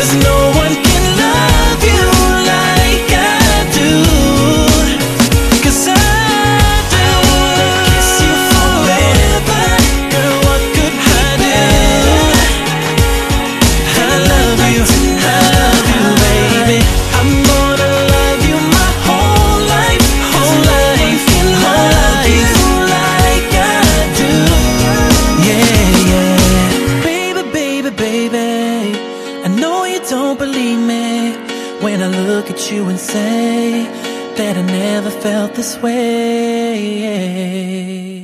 'cause no one can love you like I do. 'Cause I do. Kiss you forever, girl, what could I do? I love you, I love you, baby. I'm gonna love you my whole life, whole life, whole life, like I do. Yeah, yeah. Baby, baby, baby, I know you don't believe me when I look at you and say that I never felt this way.